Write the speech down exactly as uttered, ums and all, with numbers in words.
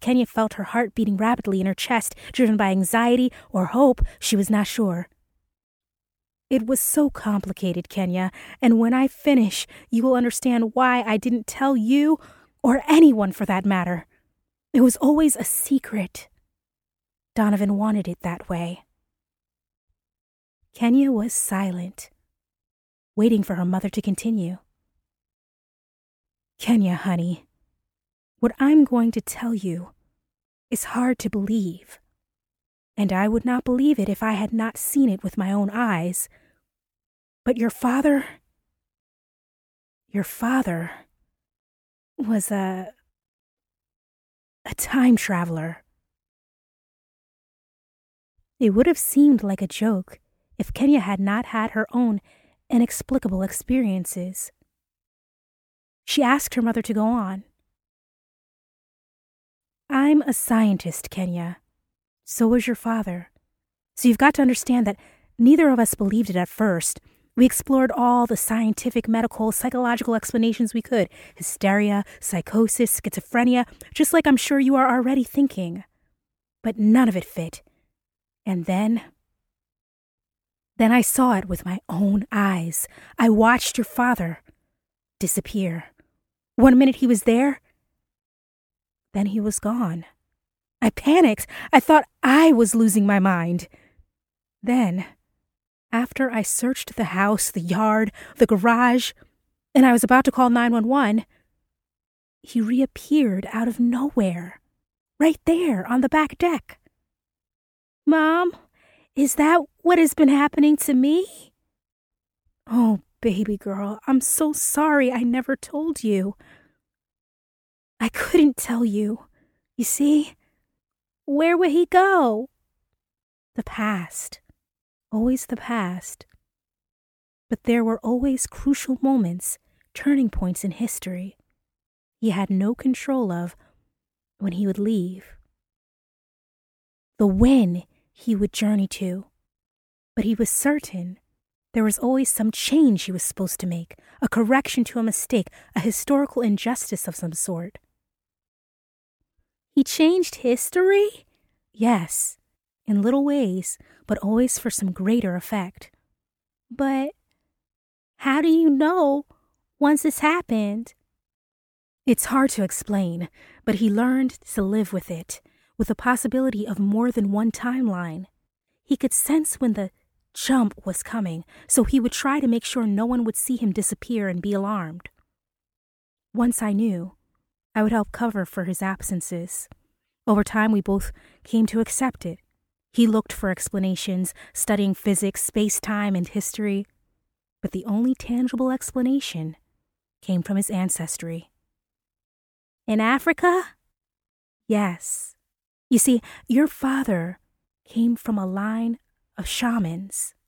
Kenya felt her heart beating rapidly in her chest, driven by anxiety or hope, she was not sure. It was so complicated, Kenya, and when I finish, you will understand why I didn't tell you, or anyone for that matter. It was always a secret. Donovan wanted it that way. Kenya was silent, waiting for her mother to continue. Kenya, honey, what I'm going to tell you is hard to believe, and I would not believe it if I had not seen it with my own eyes. But your father, your father was a, a time traveler. It would have seemed like a joke if Kenya had not had her own inexplicable experiences. She asked her mother to go on. I'm a scientist, Kenya. So was your father. So you've got to understand that neither of us believed it at first. We explored all the scientific, medical, psychological explanations we could. Hysteria, psychosis, schizophrenia, just like I'm sure you are already thinking. But none of it fit. And then... Then I saw it with my own eyes. I watched your father disappear. One minute he was there, then he was gone. I panicked. I thought I was losing my mind. Then... After I searched the house, the yard, the garage, and I was about to call nine one one, he reappeared out of nowhere, right there on the back deck. Mom, is that what has been happening to me? Oh, baby girl, I'm so sorry I never told you. I couldn't tell you. You see, where would he go? The past. Always the past. But there were always crucial moments, turning points in history he had no control of when he would leave. The when he would journey to. But he was certain there was always some change he was supposed to make, a correction to a mistake, a historical injustice of some sort. He changed history? Yes. In little ways, but always for some greater effect. But how do you know once it's happened? It's hard to explain, but he learned to live with it, with the possibility of more than one timeline. He could sense when the jump was coming, so he would try to make sure no one would see him disappear and be alarmed. Once I knew, I would help cover for his absences. Over time, we both came to accept it. He looked for explanations, studying physics, space-time, and history. But the only tangible explanation came from his ancestry. In Africa? Yes. You see, your father came from a line of shamans.